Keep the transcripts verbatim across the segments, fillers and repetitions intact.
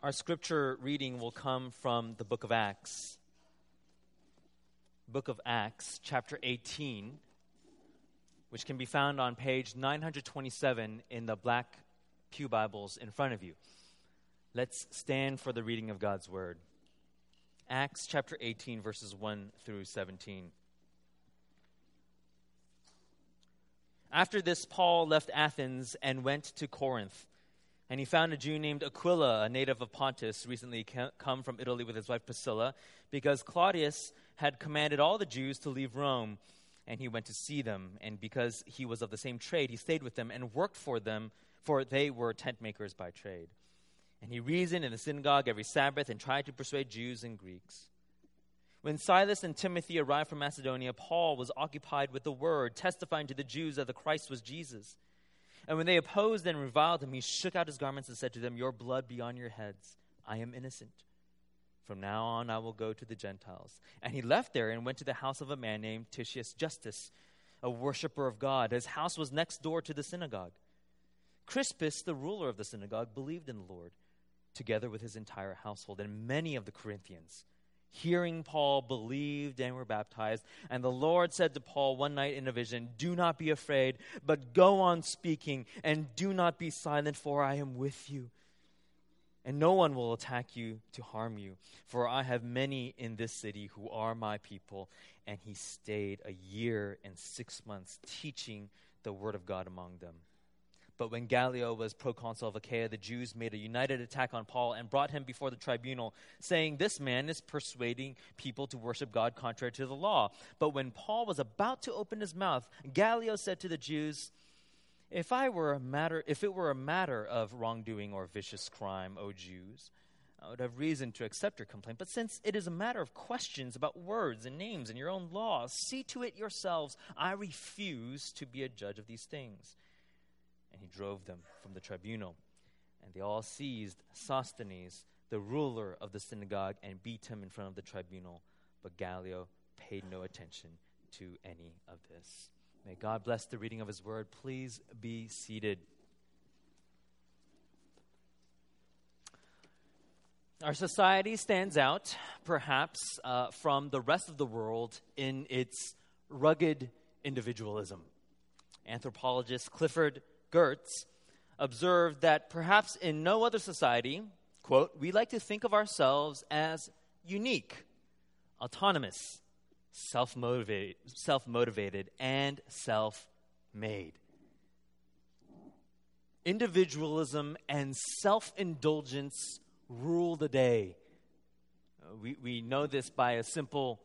Our scripture reading will come from the book of Acts. Book of Acts, chapter eighteen, which can be found on page nine twenty-seven in the black pew Bibles in front of you. Let's stand for the reading of God's word. Acts chapter eighteen, verses one through seventeen. After this, Paul left Athens and went to Corinth. And he found a Jew named Aquila, a native of Pontus, recently come from Italy with his wife Priscilla, because Claudius had commanded all the Jews to leave Rome, and he went to see them. And because he was of the same trade, he stayed with them and worked for them, for they were tent makers by trade. And he reasoned in the synagogue every Sabbath and tried to persuade Jews and Greeks. When Silas and Timothy arrived from Macedonia, Paul was occupied with the word, testifying to the Jews that the Christ was Jesus. And when they opposed and reviled him, he shook out his garments and said to them, "Your blood be on your heads. I am innocent. From now on I will go to the Gentiles." And he left there and went to the house of a man named Titius Justus, a worshiper of God. His house was next door to the synagogue. Crispus, the ruler of the synagogue, believed in the Lord, together with his entire household. And many of the Corinthians, hearing Paul, believed and were baptized. And the Lord said to Paul one night in a vision, "Do not be afraid, but go on speaking, and do not be silent, for I am with you. And no one will attack you to harm you, for I have many in this city who are my people." And he stayed a year and six months teaching the word of God among them. But when Gallio was proconsul of Achaia, the Jews made a united attack on Paul and brought him before the tribunal, saying, "This man is persuading people to worship God contrary to the law." But when Paul was about to open his mouth, Gallio said to the Jews, If I were a matter, if it were a matter of wrongdoing or vicious crime, O Jews, I would have reason to accept your complaint. But since it is a matter of questions about words and names and your own laws, see to it yourselves. I refuse to be a judge of these things. And he drove them from the tribunal. And they all seized Sosthenes, the ruler of the synagogue, and beat him in front of the tribunal. But Gallio paid no attention to any of this. May God bless the reading of his word. Please be seated. Our society stands out, perhaps, uh, from the rest of the world in its rugged individualism. Anthropologist Clifford Geertz observed that perhaps in no other society, quote, "we like to think of ourselves as unique, autonomous, self-motivated, self-motivated, and self-made. Individualism and self-indulgence rule the day." Uh, we, we know this by a simple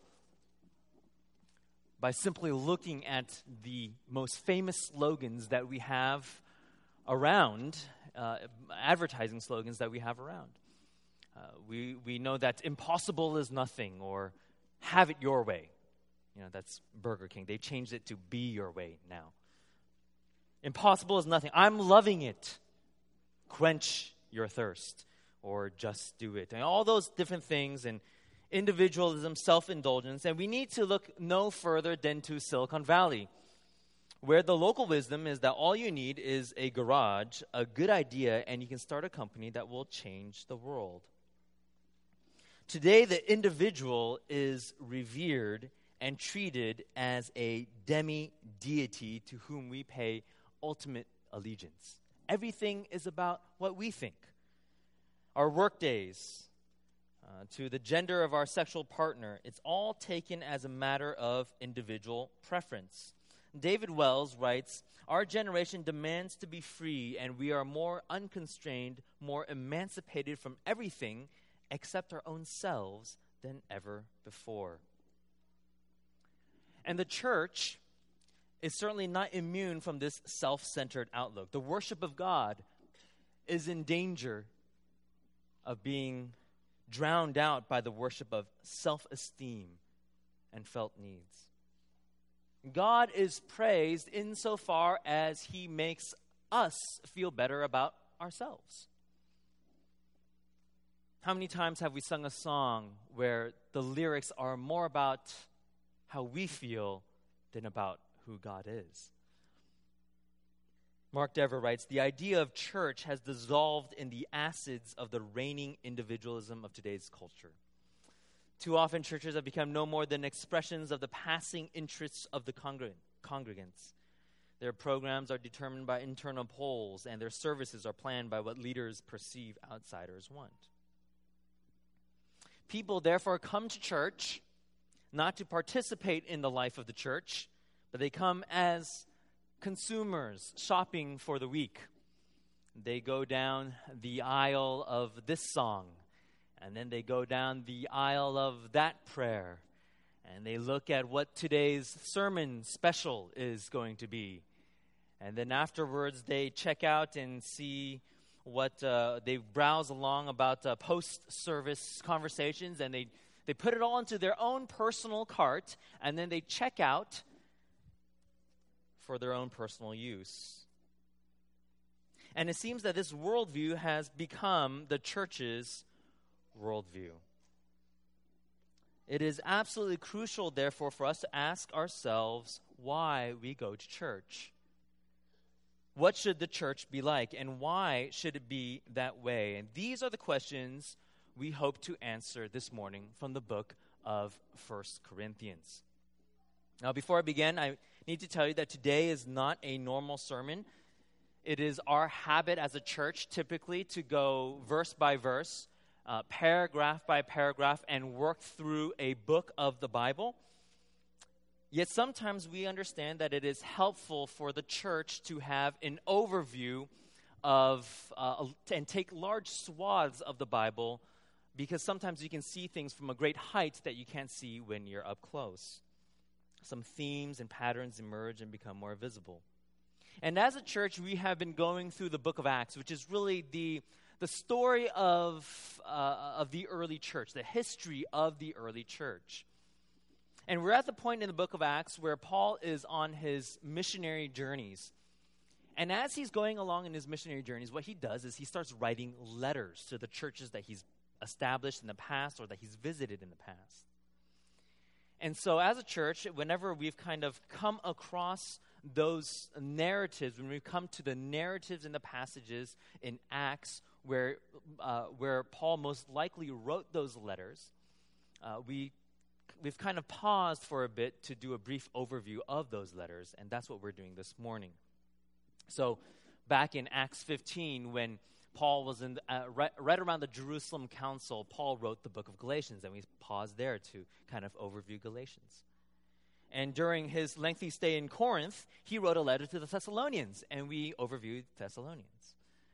by simply looking at the most famous slogans that we have around, uh, advertising slogans that we have around. Uh, we, we know that impossible is nothing, or have it your way. You know, that's Burger King. They changed it to be your way now. Impossible is nothing. I'm loving it. Quench your thirst, or just do it. And all those different things, and individualism, self-indulgence, and we need to look no further than to Silicon Valley, where the local wisdom is that all you need is a garage, a good idea, and you can start a company that will change the world. Today, the individual is revered and treated as a demi-deity to whom we pay ultimate allegiance. Everything is about what we think. Our work days, Uh, to the gender of our sexual partner, it's all taken as a matter of individual preference. David Wells writes, "Our generation demands to be free, and we are more unconstrained, more emancipated from everything except our own selves than ever before." And the church is certainly not immune from this self-centered outlook. The worship of God is in danger of being drowned out by the worship of self-esteem and felt needs. God is praised insofar as he makes us feel better about ourselves. How many times have we sung a song where the lyrics are more about how we feel than about who God is? Mark Dever writes, "The idea of church has dissolved in the acids of the reigning individualism of today's culture. Too often, churches have become no more than expressions of the passing interests of the congr- congregants. Their programs are determined by internal polls, and their services are planned by what leaders perceive outsiders want. People, therefore, come to church not to participate in the life of the church, but they come as consumers shopping for the week. They go down the aisle of this song, and then they go down the aisle of that prayer, and they look at what today's sermon special is going to be. And then afterwards, they check out and see what, uh, they browse along about uh, post-service conversations, and they, they put it all into their own personal cart, and then they check out for their own personal use. And it seems that this worldview has become the church's worldview. It is absolutely crucial, therefore, for us to ask ourselves why we go to church. What should the church be like, and why should it be that way? And these are the questions we hope to answer this morning from the book of First Corinthians. Now, before I begin, I need to tell you that today is not a normal sermon. It is our habit as a church typically to go verse by verse, uh, paragraph by paragraph, and work through a book of the Bible. Yet sometimes we understand that it is helpful for the church to have an overview of, uh, and take large swaths of the Bible, because sometimes you can see things from a great height that you can't see when you're up close. Some themes and patterns emerge and become more visible. And as a church, we have been going through the book of Acts, which is really the, the story of, uh, of the early church, the history of the early church. And we're at the point in the book of Acts where Paul is on his missionary journeys. And as he's going along in his missionary journeys, what he does is he starts writing letters to the churches that he's established in the past or that he's visited in the past. And so as a church, whenever we've kind of come across those narratives, when we come to the narratives in the passages in Acts where, uh, where Paul most likely wrote those letters, uh, we We've kind of paused for a bit to do a brief overview of those letters, and that's what we're doing this morning. So back in Acts fifteen, when Paul was in the, uh, right, right around the Jerusalem Council, Paul wrote the book of Galatians, and we paused there to kind of overview Galatians. And during his lengthy stay in Corinth, he wrote a letter to the Thessalonians, and we overviewed Thessalonians.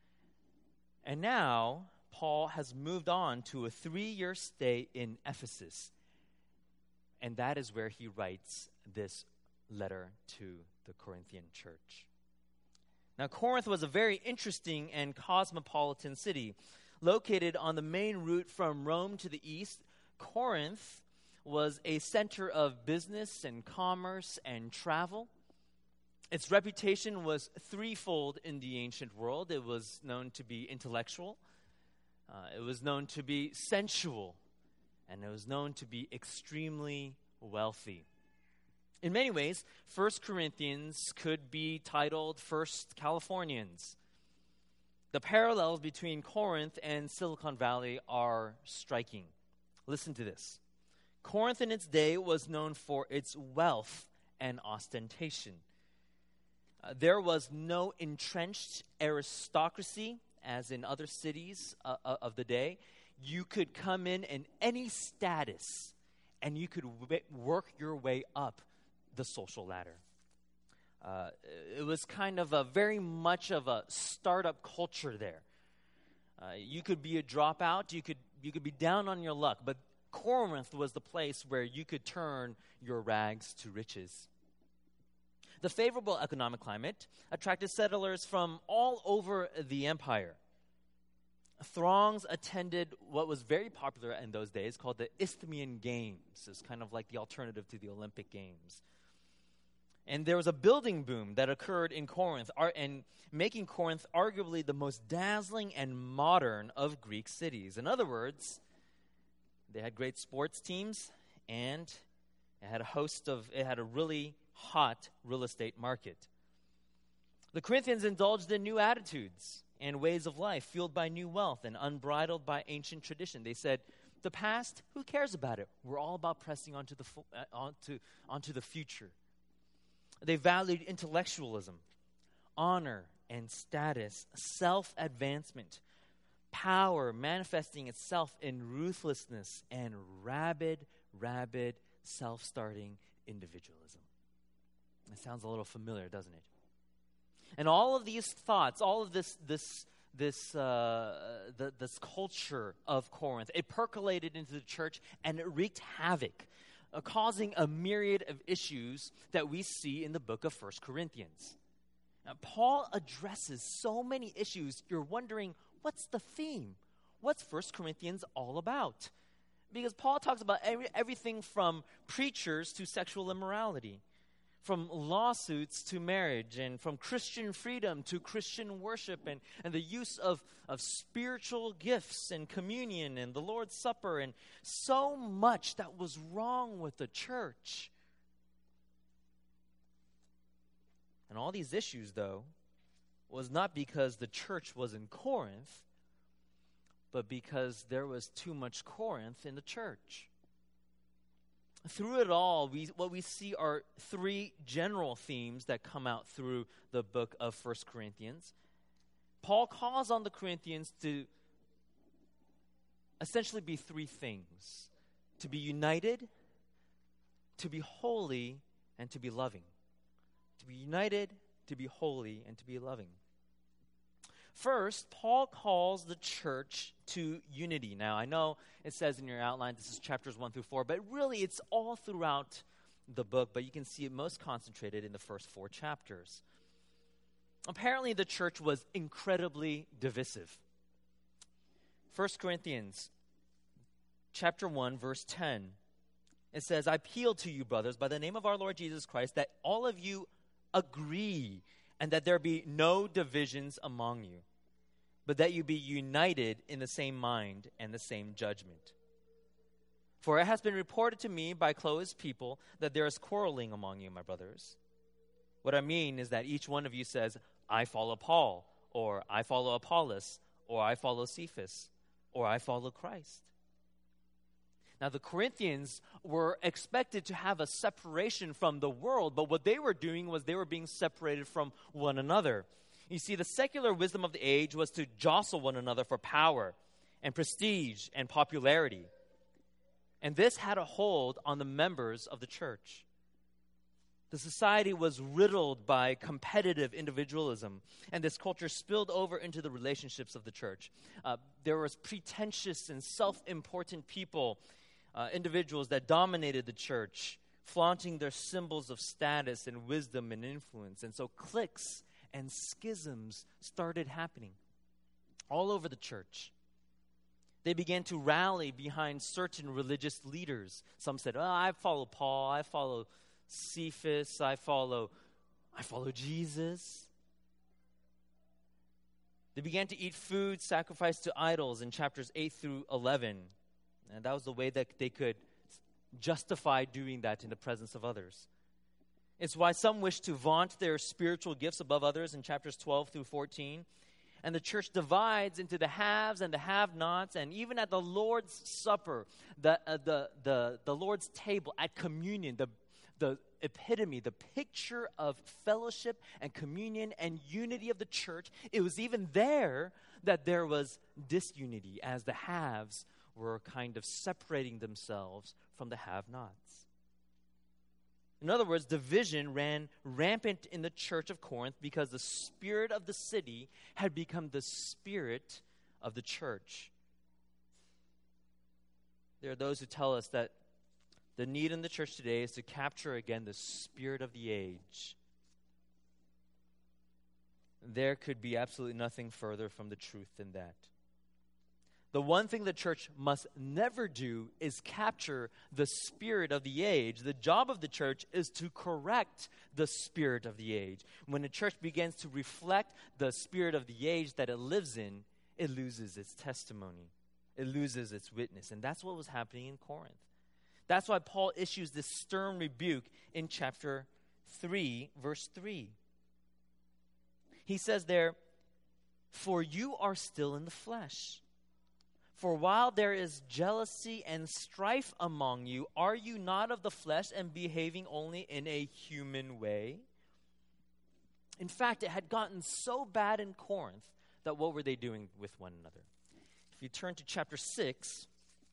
And now, Paul has moved on to a three-year stay in Ephesus. And that is where he writes this letter to the Corinthian church. Now, Corinth was a very interesting and cosmopolitan city. Located on the main route from Rome to the east, Corinth was a center of business and commerce and travel. Its reputation was threefold in the ancient world. It was known to be intellectual, uh, it was known to be sensual, and it was known to be extremely wealthy. In many ways, First Corinthians could be titled First Californians. The parallels between Corinth and Silicon Valley are striking. Listen to this. Corinth in its day was known for its wealth and ostentation. Uh, there was no entrenched aristocracy, as in other cities uh, of the day. You could come in in any status, and you could w- work your way up the social ladder. Uh, it was kind of a very much of a startup culture there. Uh, you could be a dropout, you could you could be down on your luck, but Corinth was the place where you could turn your rags to riches. The favorable economic climate attracted settlers from all over the empire. Throngs attended what was very popular in those days called the Isthmian Games. It's kind of like the alternative to the Olympic Games. And there was a building boom that occurred in Corinth, and making Corinth arguably the most dazzling and modern of Greek cities. In other words, they had great sports teams, and it had a host of, it had a really hot real estate market. The Corinthians indulged in new attitudes and ways of life, fueled by new wealth and unbridled by ancient tradition. They said, the past, who cares about it? We're all about pressing onto the, fu- uh, onto, onto the future. They valued intellectualism, honor and status, self-advancement, power manifesting itself in ruthlessness and rabid, rabid, self-starting individualism. It sounds a little familiar, doesn't it? And all of these thoughts, all of this, this, this, uh, the, this culture of Corinth, it percolated into the church and it wreaked havoc, uh, causing a myriad of issues that we see in the book of First Corinthians. Now, Paul addresses so many issues. You're wondering, what's the theme? What's First Corinthians all about? Because Paul talks about every, everything from preachers to sexual immorality, from lawsuits to marriage, and from Christian freedom to Christian worship, and, and the use of, of spiritual gifts and communion and the Lord's Supper, and so much that was wrong with the church. And all these issues, though, was not because the church was in Corinth, but because there was too much Corinth in the church. Through it all, we, what we see are three general themes that come out through the book of First Corinthians. Paul calls on the Corinthians to essentially be three things: to be united, to be holy, and to be loving. To be united, to be holy, and to be loving. First, Paul calls the church to unity. Now, I know it says in your outline this is chapters one through four, but really it's all throughout the book, but you can see it most concentrated in the first four chapters. Apparently, the church was incredibly divisive. First Corinthians chapter one, verse ten. It says, I appeal to you, brothers, by the name of our Lord Jesus Christ, that all of you agree, and that there be no divisions among you, but that you be united in the same mind and the same judgment. For it has been reported to me by Chloe's people that there is quarreling among you, my brothers. What I mean is that each one of you says, I follow Paul, or I follow Apollos, or I follow Cephas, or I follow Christ. Now, the Corinthians were expected to have a separation from the world, but what they were doing was they were being separated from one another. You see, the secular wisdom of the age was to jostle one another for power and prestige and popularity. And this had a hold on the members of the church. The society was riddled by competitive individualism, and this culture spilled over into the relationships of the church. Uh, there was pretentious and self-important people, Uh, individuals that dominated the church, flaunting their symbols of status and wisdom and influence. And so cliques and schisms started happening all over the church. They began to rally behind certain religious leaders. Some said, oh, I follow Paul, I follow Cephas, I follow, I follow Jesus. They began to eat food sacrificed to idols in chapters eight through eleven. And that was the way that they could justify doing that in the presence of others. It's why some wish to vaunt their spiritual gifts above others in chapters twelve through fourteen. And the church divides into the haves and the have-nots. And even at the Lord's Supper, the, uh, the, the, the Lord's table, at communion, the, the epitome, the picture of fellowship and communion and unity of the church, it was even there that there was disunity as the haves were kind of separating themselves from the have-nots. In other words, division ran rampant in the church of Corinth because the spirit of the city had become the spirit of the church. There are those who tell us that the need in the church today is to capture again the spirit of the age. There could be absolutely nothing further from the truth than that. The one thing the church must never do is capture the spirit of the age. The job of the church is to correct the spirit of the age. When the church begins to reflect the spirit of the age that it lives in, it loses its testimony. It loses its witness. And that's what was happening in Corinth. That's why Paul issues this stern rebuke in chapter three, verse three. He says there, "For you are still in the flesh. For while there is jealousy and strife among you, are you not of the flesh and behaving only in a human way?" In fact, it had gotten so bad in Corinth that what were they doing with one another? If you turn to chapter six,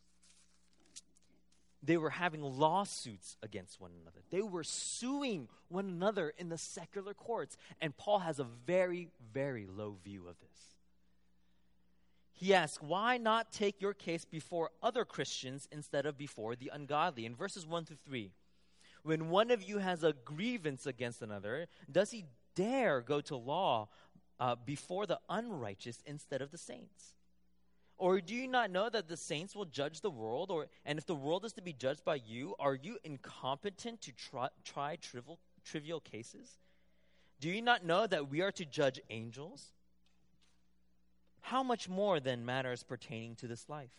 they were having lawsuits against one another. They were suing one another in the secular courts. And Paul has a very, very low view of this. He asks, why not take your case before other Christians instead of before the ungodly? In verses one through three, when one of you has a grievance against another, does he dare go to law uh, before the unrighteous instead of the saints? Or do you not know that the saints will judge the world? Or and if the world is to be judged by you, are you incompetent to try, try trivial, trivial cases? Do you not know that we are to judge angels? How much more than matters pertaining to this life?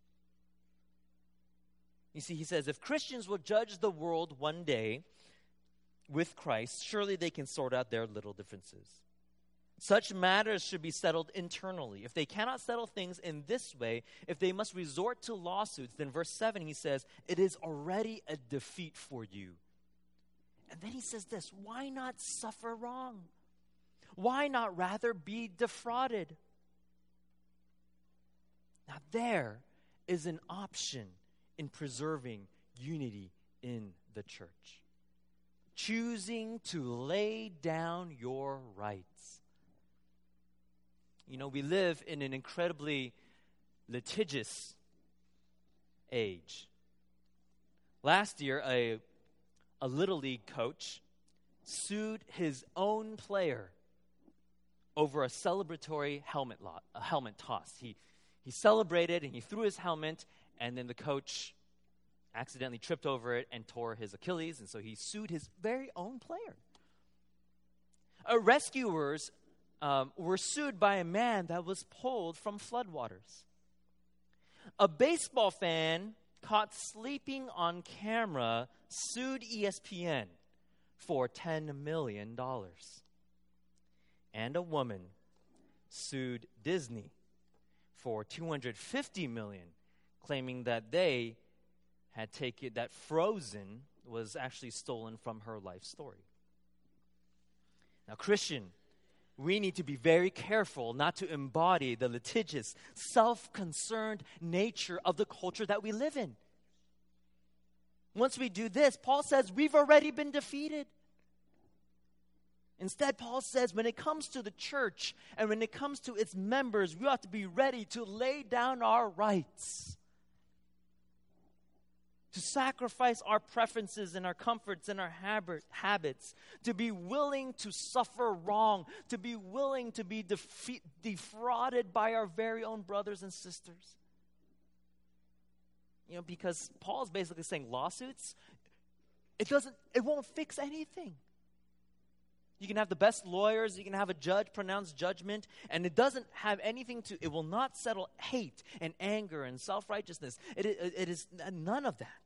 You see, he says, if Christians will judge the world one day with Christ, surely they can sort out their little differences. Such matters should be settled internally. If they cannot settle things in this way, if they must resort to lawsuits, then verse seven, he says, it is already a defeat for you. And then he says this, why not suffer wrong? Why not rather be defrauded? Now there is an option in preserving unity in the church. Choosing to lay down your rights. You know, we live in an incredibly litigious age. Last year, a, a Little League coach sued his own player over a celebratory helmet lot, a helmet toss. He, he celebrated and he threw his helmet, and then the coach accidentally tripped over it and tore his Achilles, and so he sued his very own player. Uh, rescuers um, were sued by a man that was pulled from floodwaters. A baseball fan caught sleeping on camera sued E S P N for ten million dollars. And a woman sued Disney for two hundred fifty million dollars, claiming that they had taken, that Frozen was actually stolen from her life story. Now, Christian, we need to be very careful not to embody the litigious, self-concerned nature of the culture that we live in. Once we do this, Paul says we've already been defeated. Instead, Paul says when it comes to the church and when it comes to its members, we ought to be ready to lay down our rights, to sacrifice our preferences and our comforts and our habit, habits, to be willing to suffer wrong, to be willing to be defe- defrauded by our very own brothers and sisters. You know, because Paul's basically saying lawsuits, it doesn't, it won't fix anything. You can have the best lawyers, you can have a judge pronounce judgment, and it doesn't have anything to, it will not settle hate and anger and self-righteousness. It, it, it is none of that.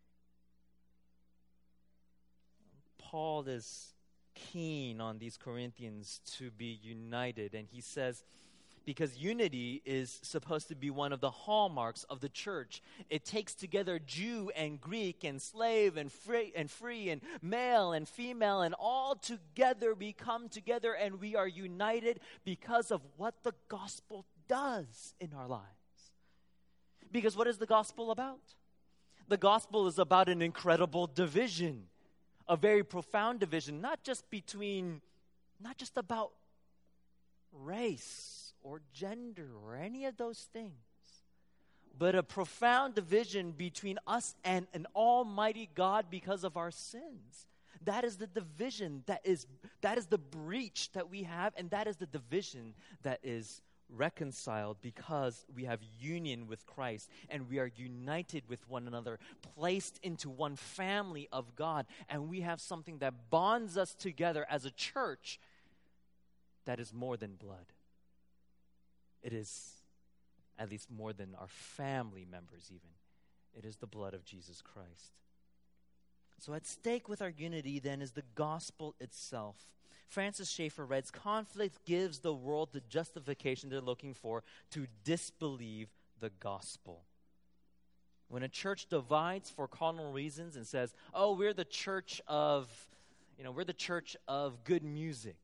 Paul is keen on these Corinthians to be united, and he says, because unity is supposed to be one of the hallmarks of the church. It takes together Jew and Greek and slave and free and free and male and female, and all together we come together and we are united because of what the gospel does in our lives. Because what is the gospel about? The gospel is about an incredible division, a very profound division, not just between, not just about race or gender or any of those things, but a profound division between us and an almighty God because of our sins. That is the division, that is that is the breach that we have, and that is the division that is reconciled because we have union with Christ and we are united with one another, placed into one family of God, and we have something that bonds us together as a church that is more than blood. It is at least more than our family members even. It is the blood of Jesus Christ. So at stake with our unity, then, is the gospel itself. Francis Schaeffer writes, conflict gives the world the justification they're looking for to disbelieve the gospel. When a church divides for carnal reasons and says, oh, we're the church of, you know, we're the church of good music,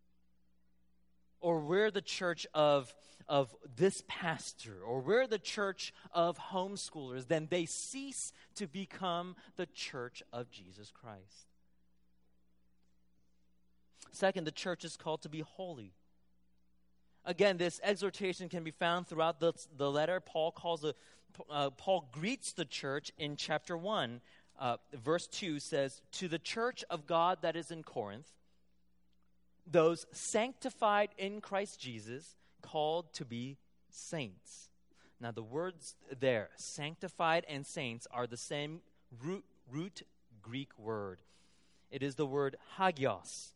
or we're the church of, of this pastor, or we're the church of homeschoolers, then they cease to become the church of Jesus Christ. Second, the church is called to be holy. Again, this exhortation can be found throughout the, the letter. Paul calls a, uh, Paul greets the church in chapter one. Uh, verse two says, to the church of God that is in Corinth, those sanctified in Christ Jesus, called to be saints. Now the words there, sanctified and saints, are the same root, root Greek word. It is the word hagios,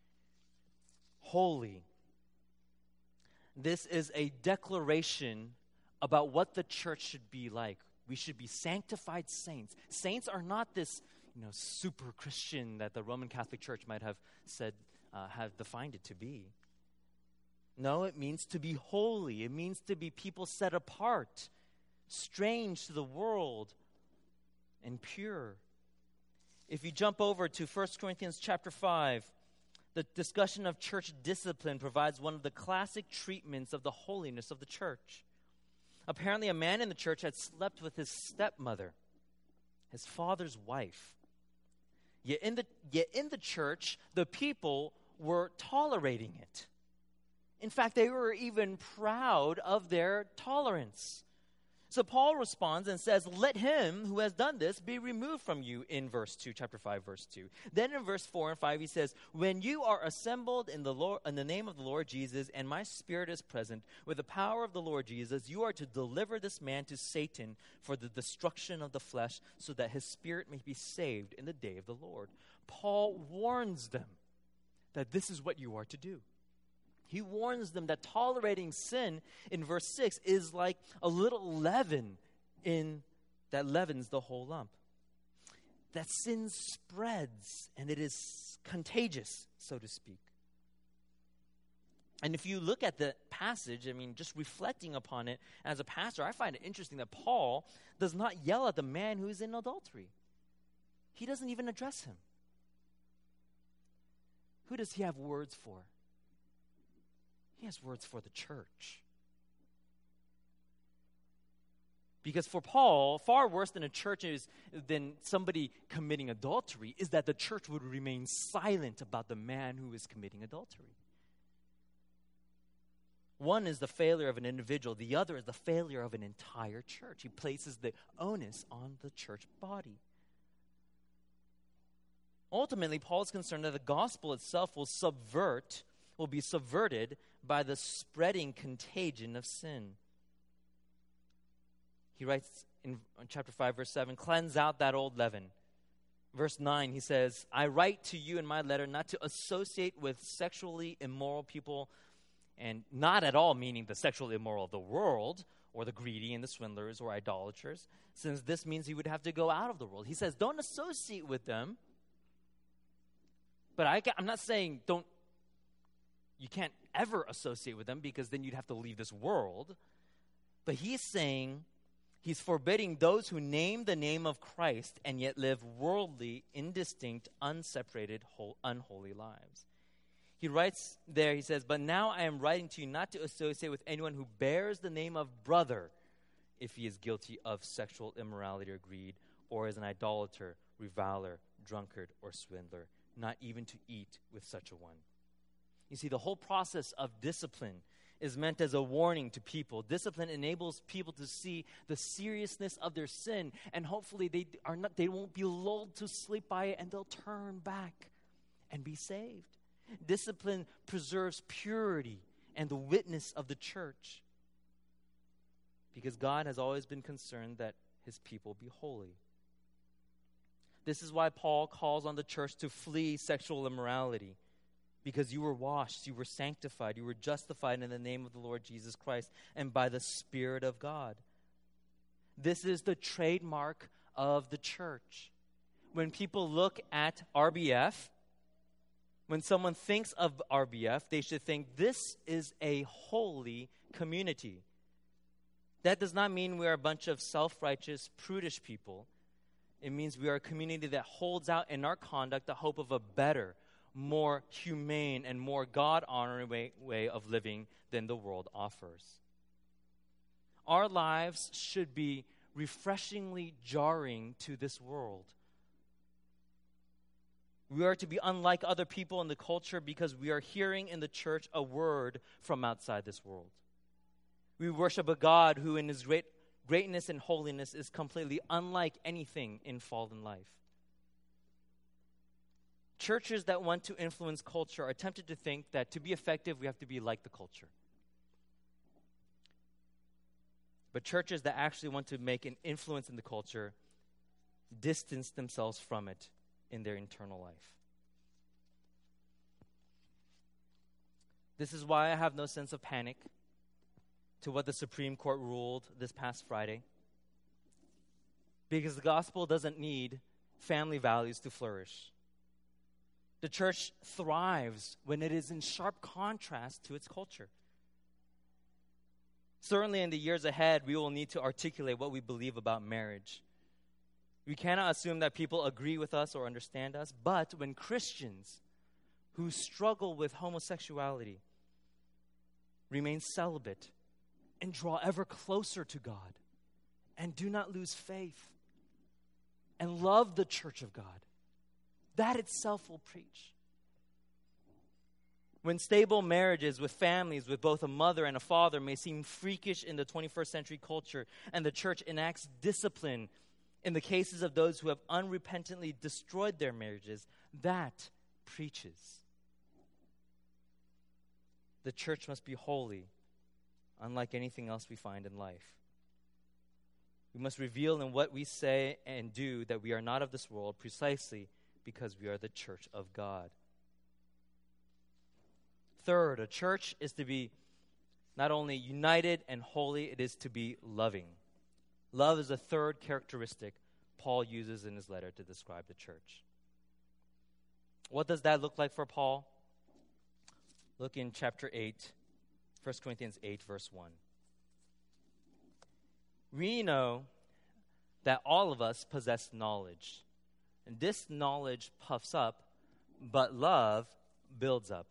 holy. This is a declaration about what the church should be like. We should be sanctified saints. Saints are not this, you know, super Christian that the Roman Catholic Church might have said, uh, have defined it to be. No, it means to be holy. It means to be people set apart, strange to the world, and pure. If you jump over to First Corinthians chapter five, the discussion of church discipline provides one of the classic treatments of the holiness of the church. Apparently, a man in the church had slept with his stepmother, his father's wife. Yet in the, yet in the church, the people were tolerating it. In fact, they were even proud of their tolerance. So Paul responds and says, let him who has done this be removed from you, in verse two, chapter five, verse two. Then in verse four and five, he says, when you are assembled in the Lord, in the name of the Lord Jesus, and my spirit is present, with the power of the Lord Jesus, you are to deliver this man to Satan for the destruction of the flesh, so that his spirit may be saved in the day of the Lord. Paul warns them that this is what you are to do. He warns them that tolerating sin, in verse six, is like a little leaven in that leavens the whole lump. That sin spreads and it is contagious, so to speak. And if you look at the passage, I mean, just reflecting upon it as a pastor, I find it interesting that Paul does not yell at the man who is in adultery. He doesn't even address him. Who does he have words for? He has words for the church. Because for Paul, far worse than a church is than somebody committing adultery is that the church would remain silent about the man who is committing adultery. One is the failure of an individual. The other is the failure of an entire church. He places the onus on the church body. Ultimately, Paul is concerned that the gospel itself will subvert will be subverted by the spreading contagion of sin. He writes in chapter five, verse seven, cleanse out that old leaven. Verse nine, he says, I write to you in my letter not to associate with sexually immoral people, and not at all meaning the sexually immoral of the world, or the greedy and the swindlers or idolaters, since this means he would have to go out of the world. He says, don't associate with them. But I, I'm not saying don't You can't ever associate with them, because then you'd have to leave this world. But he's saying, he's forbidding those who name the name of Christ and yet live worldly, indistinct, unseparated, unholy lives. He writes there, he says, but now I am writing to you not to associate with anyone who bears the name of brother if he is guilty of sexual immorality or greed, or is an idolater, reviler, drunkard, or swindler, not even to eat with such a one. You see, the whole process of discipline is meant as a warning to people. Discipline enables people to see the seriousness of their sin, and hopefully they are not they won't be lulled to sleep by it, and they'll turn back and be saved. Discipline preserves purity and the witness of the church, because God has always been concerned that his people be holy. This is why Paul calls on the church to flee sexual immorality. Because you were washed, you were sanctified, you were justified in the name of the Lord Jesus Christ and by the Spirit of God. This is the trademark of the church. when people look at R B F, when someone thinks of R B F, they should think this is a holy community. That does not mean we are a bunch of self-righteous, prudish people. It means we are a community that holds out in our conduct the hope of a better, more humane, and more God-honoring way, way of living than the world offers. Our lives should be refreshingly jarring to this world. We are to be unlike other people in the culture because we are hearing in the church a word from outside this world. We worship a God who in his great greatness and holiness is completely unlike anything in fallen life. Churches that want to influence culture are tempted to think that to be effective, we have to be like the culture. But churches that actually want to make an influence in the culture distance themselves from it in their internal life. This is why I have no sense of panic to what the Supreme Court ruled this past Friday. Because the gospel doesn't need family values to flourish. The church thrives when it is in sharp contrast to its culture. Certainly in the years ahead, we will need to articulate what we believe about marriage. We cannot assume that people agree with us or understand us, but when Christians who struggle with homosexuality remain celibate and draw ever closer to God and do not lose faith and love the church of God, that itself will preach. When stable marriages with families with both a mother and a father may seem freakish in the twenty-first century culture, and the church enacts discipline in the cases of those who have unrepentantly destroyed their marriages, that preaches. The church must be holy, unlike anything else we find in life. We must reveal in what we say and do that we are not of this world, precisely because we are the church of God. Third, a church is to be not only united and holy, it is to be loving. Love is a third characteristic Paul uses in his letter to describe the church. What does that look like for Paul? Look in chapter eight, First Corinthians eight, verse one. We know that all of us possess knowledge, and this knowledge puffs up, but love builds up.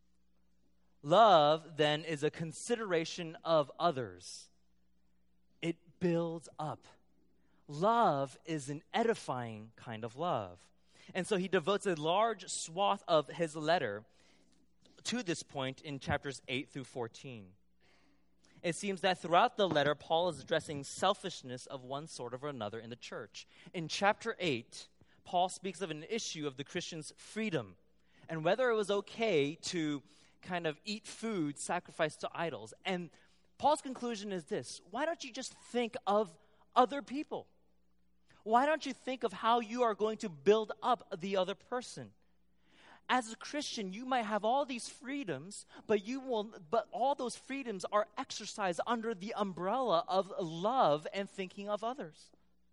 Love, then, is a consideration of others. It builds up. Love is an edifying kind of love. And so he devotes a large swath of his letter to this point in chapters eight through fourteen. It seems that throughout the letter, Paul is addressing selfishness of one sort or another in the church. In chapter eight, Paul speaks of an issue of the Christian's freedom and whether it was okay to kind of eat food sacrificed to idols. And Paul's conclusion is this: why don't you just think of other people? Why don't you think of how you are going to build up the other person? As a Christian, you might have all these freedoms, but you will but all those freedoms are exercised under the umbrella of love and thinking of others.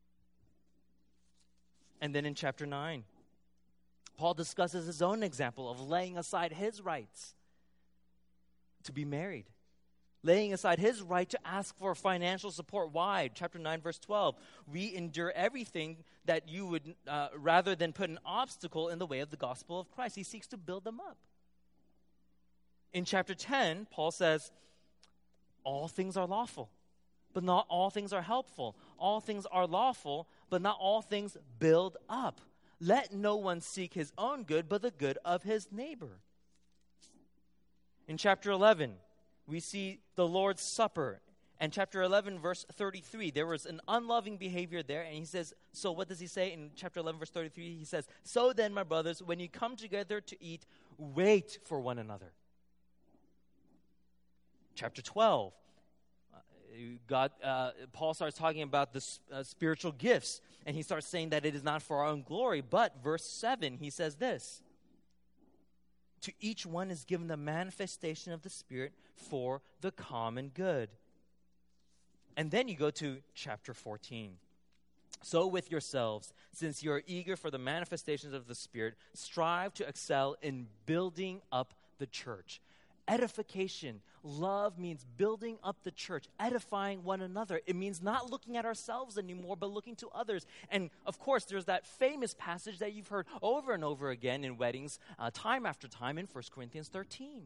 And then in chapter nine, Paul discusses his own example of laying aside his rights to be married, laying aside his right to ask for financial support. Why? Chapter nine, verse twelve. We endure everything that you would, uh, rather than put an obstacle in the way of the gospel of Christ. He seeks to build them up. In chapter ten, Paul says, all things are lawful, but not all things are helpful. All things are lawful, but not all things build up. Let no one seek his own good, but the good of his neighbor. In chapter eleven, we see the Lord's Supper. And chapter eleven, verse thirty-three, there was an unloving behavior there. And he says, so what does he say in chapter eleven, verse thirty-three? He says, so then, my brothers, when you come together to eat, wait for one another. Chapter twelve, uh, God, uh, Paul starts talking about the uh, spiritual gifts. And he starts saying that it is not for our own glory. But verse seven, he says this: to each one is given the manifestation of the Spirit for the common good. And then you go to chapter fourteen. So with yourselves, since you are eager for the manifestations of the Spirit, strive to excel in building up the church. Edification, love means building up the church, edifying one another. It means not looking at ourselves anymore, but looking to others. And of course, there's that famous passage that you've heard over and over again in weddings, uh, time after time in First Corinthians thirteen.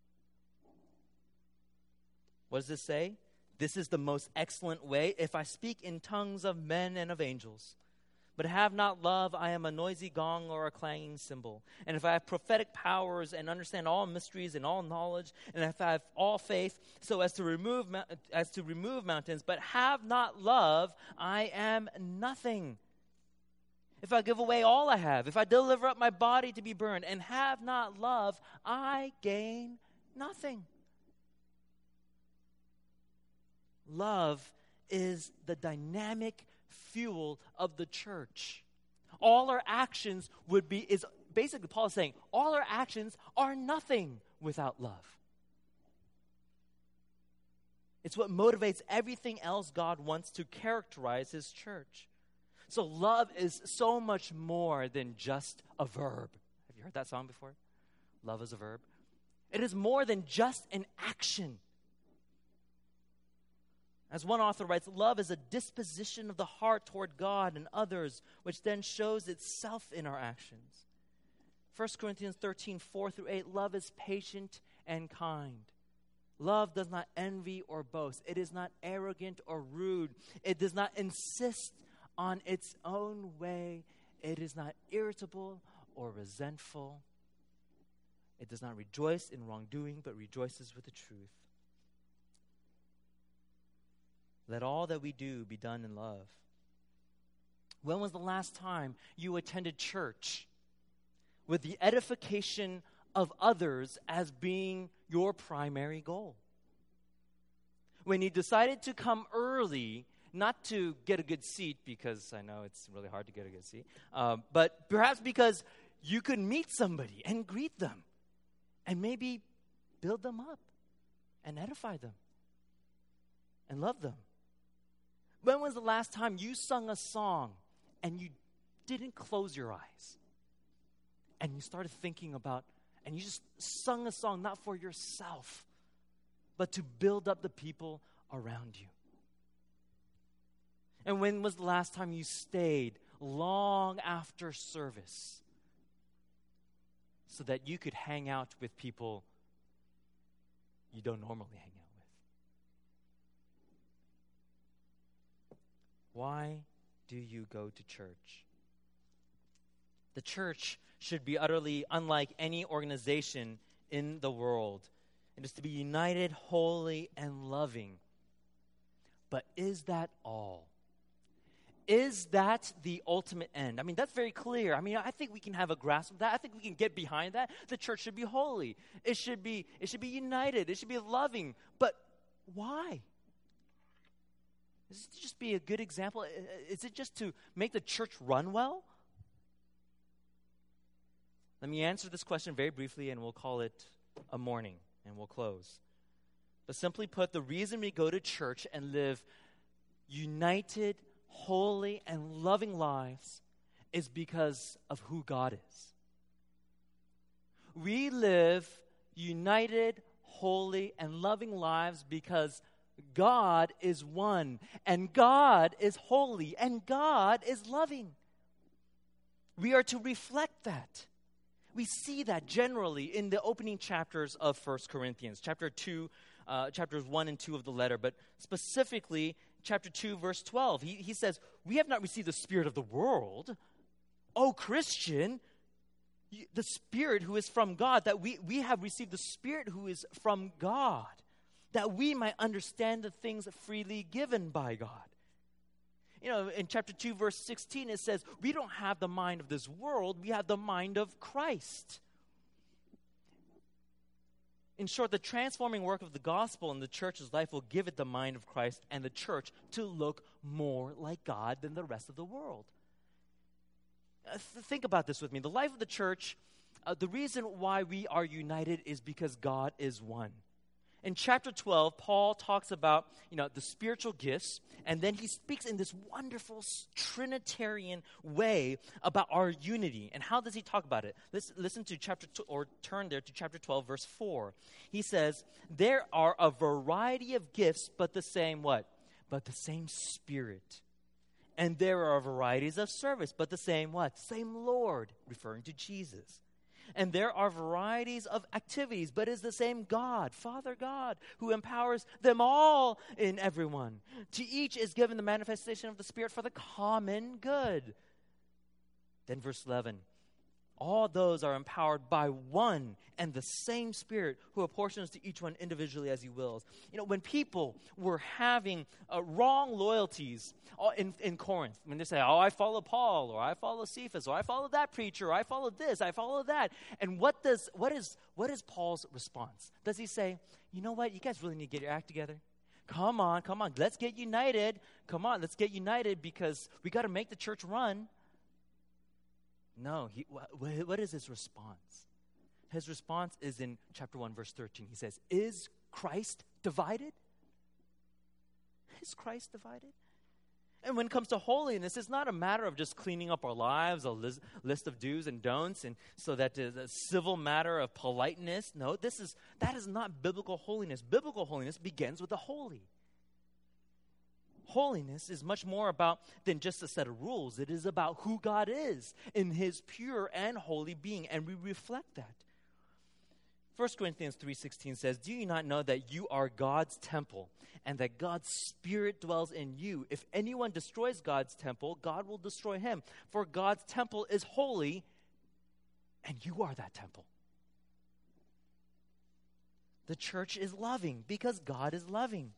What does this say? This is the most excellent way. If I speak in tongues of men and of angels, but have not love, I am a noisy gong or a clanging cymbal. And if I have prophetic powers and understand all mysteries and all knowledge, and if I have all faith so as to remove as to remove mountains, but have not love, I am nothing. If I give away all I have, if I deliver up my body to be burned and have not love, I gain nothing. Love is the dynamic fuel of the church. All our actions would be, is basically Paul is saying, all our actions are nothing without love. It's what motivates everything else God wants to characterize his church. So love is so much more than just a verb. Have you heard that song before? Love is a verb. It is more than just an action. As one author writes, love is a disposition of the heart toward God and others, which then shows itself in our actions. First Corinthians thirteen, four through eight, love is patient and kind. Love does not envy or boast. It is not arrogant or rude. It does not insist on its own way. It is not irritable or resentful. It does not rejoice in wrongdoing, but rejoices with the truth. Let all that we do be done in love. When was the last time you attended church with the edification of others as being your primary goal? When you decided to come early, not to get a good seat, because I know it's really hard to get a good seat, um, but perhaps because you could meet somebody and greet them and maybe build them up and edify them and love them. When was the last time you sung a song and you didn't close your eyes and you started thinking about, and you just sung a song not for yourself, but to build up the people around you? And when was the last time you stayed long after service so that you could hang out with people you don't normally hang out with? Why do you go to church? The church should be utterly unlike any organization in the world. It is to be united, holy, and loving. But is that all? Is that the ultimate end? I mean, that's very clear. I mean, I think we can have a grasp of that. I think we can get behind that. The church should be holy. It should be, it should be united. It should be loving. But why? Is it just be a good example? Is it just to make the church run well? Let me answer this question very briefly, and we'll call it a morning, and we'll close. But simply put, the reason we go to church and live united, holy, and loving lives is because of who God is. We live united, holy, and loving lives because God is one, and God is holy, and God is loving. We are to reflect that. We see that generally in the opening chapters of First Corinthians, chapter two, uh, chapters one and two of the letter, but specifically chapter two, verse twelve. He, he says, we have not received the spirit of the world. Oh, Christian, you, the Spirit who is from God, that we, we have received the Spirit who is from God, that we might understand the things freely given by God. You know, in chapter two, verse sixteen, it says, we don't have the mind of this world, we have the mind of Christ. In short, the transforming work of the gospel in the church's life will give it the mind of Christ and the church to look more like God than the rest of the world. Uh, th- think about this with me. The life of the church, uh, the reason why we are united is because God is one. In chapter twelve, Paul talks about, you know, the spiritual gifts, and then he speaks in this wonderful Trinitarian way about our unity. And how does he talk about it? Listen, listen to chapter, two, or turn there to chapter twelve, verse four. He says, there are a variety of gifts, but the same what? But the same Spirit. And there are varieties of service, but the same what? Same Lord, referring to Jesus. And there are varieties of activities, but it's the same God, Father God, who empowers them all in everyone. To each is given the manifestation of the Spirit for the common good. Then verse eleven, all those are empowered by one and the same Spirit who apportions to each one individually as he wills. You know, when people were having uh, wrong loyalties uh, in, in Corinth, when they say, oh, I follow Paul, or I follow Cephas, or I follow that preacher, or I follow this, I follow that. And what does what is what is Paul's response? Does he say, you know what, you guys really need to get your act together? Come on, come on, let's get united. Come on, let's get united because we got to make the church run. No, he, wh- what is his response? His response is in chapter one, verse thirteen. He says, is Christ divided? Is Christ divided? And when it comes to holiness, it's not a matter of just cleaning up our lives, a lis- list of do's and don'ts, and so that is a civil matter of politeness. No, this is that is not biblical holiness. Biblical holiness begins with the holy. Holiness is much more about than just a set of rules. It is about who God is in his pure and holy being, and we reflect that. First Corinthians three sixteen says, do you not know that you are God's temple and that God's Spirit dwells in you? If anyone destroys God's temple, God will destroy him. For God's temple is holy, and you are that temple. The church is loving because God is loving.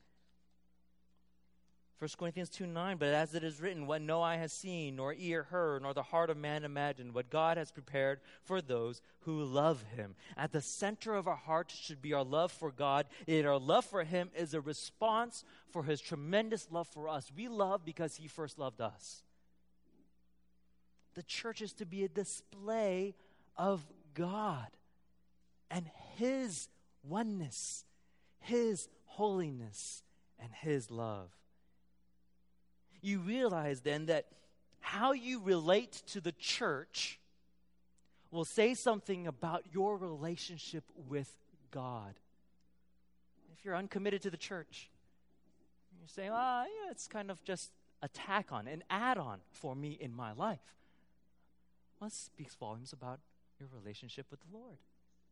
First Corinthians two nine, but as it is written, what no eye has seen, nor ear heard, nor the heart of man imagined, what God has prepared for those who love him. At the center of our heart should be our love for God, yet our love for him is a response for his tremendous love for us. We love because he first loved us. The church is to be a display of God and his oneness, his holiness, and his love. You realize then that how you relate to the church will say something about your relationship with God. If you're uncommitted to the church, you're saying, oh, yeah, it's kind of just a tack on, an add-on for me in my life. Well, it speaks volumes about your relationship with the Lord.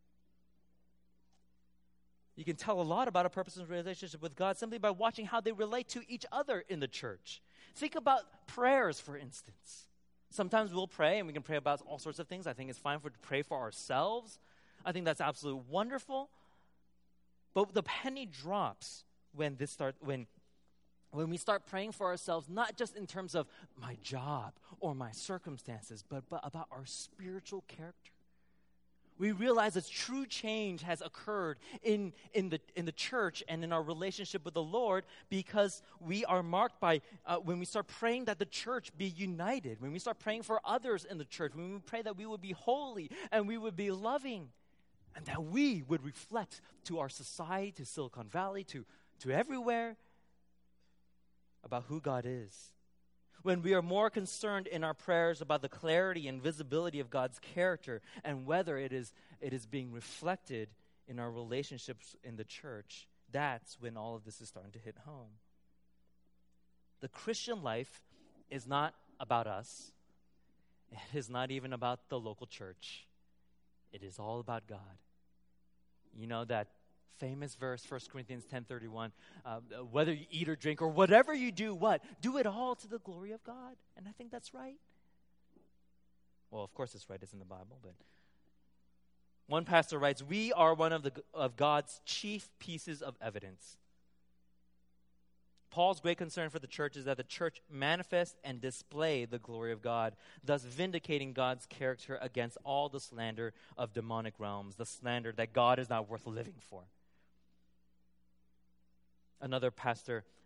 You can tell a lot about a person's relationship with God simply by watching how they relate to each other in the church. Think about prayers, for instance. Sometimes we'll pray, and we can pray about all sorts of things. I think it's fine for to pray for ourselves. I think that's absolutely wonderful. But the penny drops when this start when when we start praying for ourselves, not just in terms of my job or my circumstances, but, but about our spiritual character. We realize that true change has occurred in, in, the, in the church and in our relationship with the Lord because we are marked by, uh, when we start praying that the church be united, when we start praying for others in the church, when we pray that we would be holy and we would be loving, and that we would reflect to our society, to Silicon Valley, to, to everywhere about who God is. When we are more concerned in our prayers about the clarity and visibility of God's character and whether it is it is being reflected in our relationships in the church, that's when all of this is starting to hit home. The Christian life is not about us. It is not even about the local church. It is all about God. You know that famous verse, First Corinthians ten thirty-one, uh, whether you eat or drink or whatever you do, what? Do it all to the glory of God. And I think that's right. Well, of course it's right. It's in the Bible. But one pastor writes, we are one of the of God's chief pieces of evidence. Paul's great concern for the church is that the church manifest and display the glory of God, thus vindicating God's character against all the slander of demonic realms, the slander that God is not worth living for. Another pastor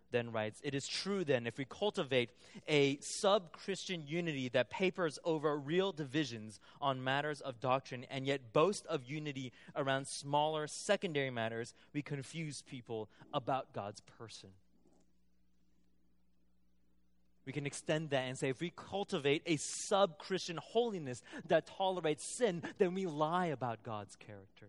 then writes, "It is true then, if we cultivate a sub-Christian unity that papers over real divisions on matters of doctrine and yet boast of unity around smaller secondary matters, we confuse people about God's person." We can extend that and say, if we cultivate a sub-Christian holiness that tolerates sin, then we lie about God's character.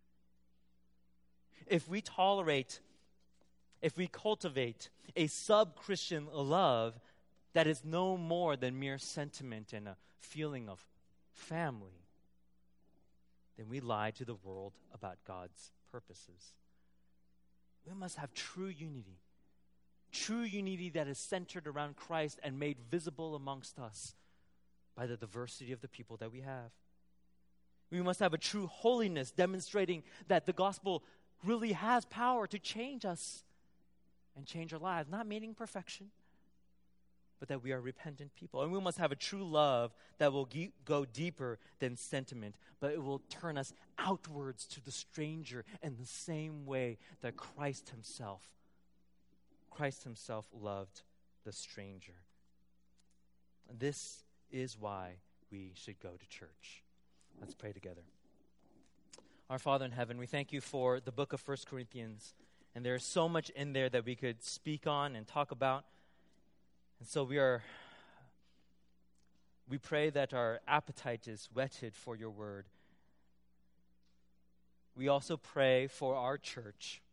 If we tolerate If we cultivate a sub-Christian love that is no more than mere sentiment and a feeling of family, then we lie to the world about God's purposes. We must have true unity. True unity that is centered around Christ and made visible amongst us by the diversity of the people that we have. We must have a true holiness demonstrating that the gospel really has power to change us and change our lives, not meaning perfection, but that we are repentant people. And we must have a true love that will ge- go deeper than sentiment, but it will turn us outwards to the stranger in the same way that Christ himself, Christ himself loved the stranger. This is why we should go to church. Let's pray together. Our Father in heaven, we thank you for the book of First Corinthians. And there's so much in there that we could speak on and talk about. And so we are, we pray that our appetite is whetted for your word. We also pray for our church.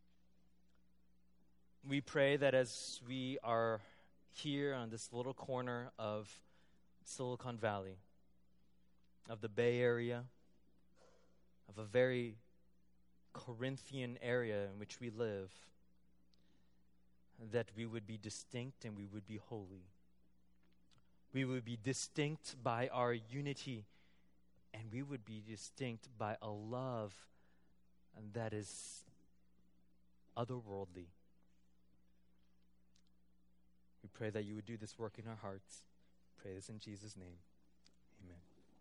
We pray that as we are here on this little corner of Silicon Valley, of the Bay Area, of a very Corinthian area in which we live, that we would be distinct and we would be holy. We would be distinct by our unity, and we would be distinct by a love that is otherworldly. We pray that you would do this work in our hearts. Pray this in Jesus' name. Amen.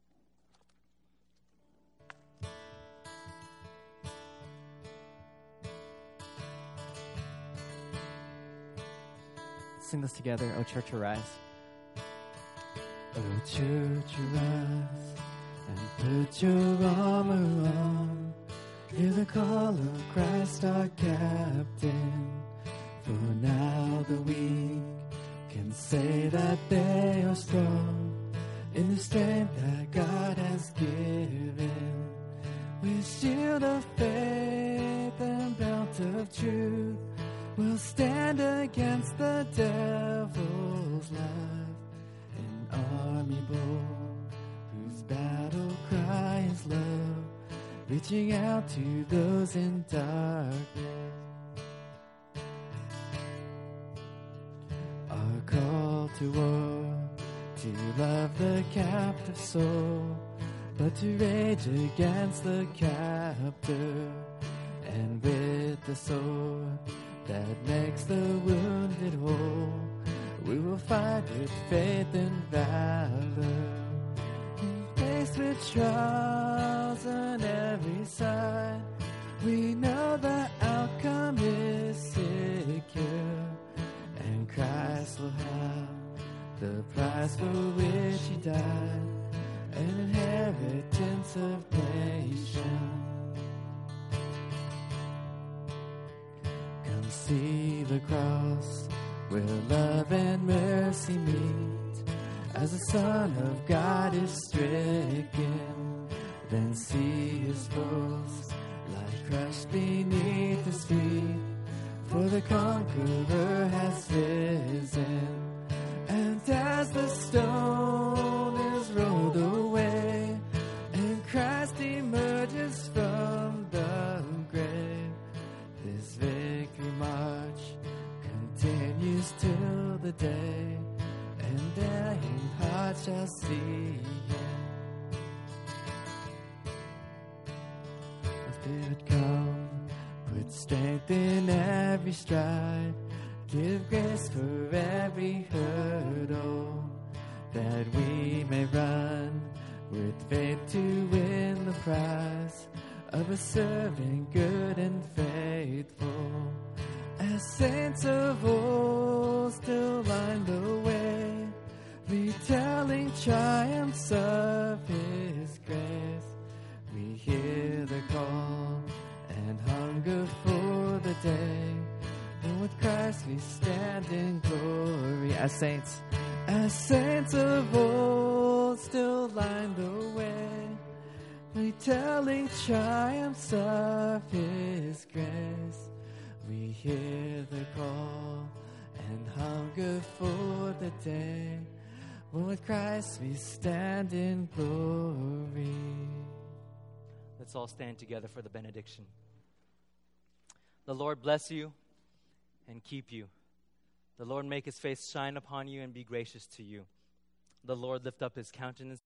Sing this together, O church, arise. O church, arise and put your armor on. Hear the call of Christ our captain. For now the weak can say that they are strong in the strength that God has given. With shield of faith and belt of truth, we'll stand against the devil's life. An army born whose battle cry is love, reaching out to those in darkness. Our call to war, to love the captive soul, but to rage against the captor, and with the sword that makes the wounded whole, we will fight with faith and valor. Faced with trials on every side, we know the outcome is secure, and Christ will have the price for which he died, an inheritance of nations. See the cross where love and mercy meet, as the Son of God is stricken. Then see his foes lie crushed beneath his feet, for the conqueror has risen. And as the stone is rolled away and Christ emerges from the grave, this victory march continues till the day, and dying hearts shall see him. Spirit, come, put strength in every stride, give grace for every hurdle, that we may run with faith to win the prize of a serving good and faithful. As saints of old still line the way, retelling triumphs of His grace. We hear the call and hunger for the day, and with Christ we stand in glory. As saints, as saints of old still line the way, retelling triumphs of His grace. We hear the call and hunger for the day, when with Christ we stand in glory. Let's all stand together for the benediction. The Lord bless you and keep you. The Lord make His face shine upon you and be gracious to you. The Lord lift up His countenance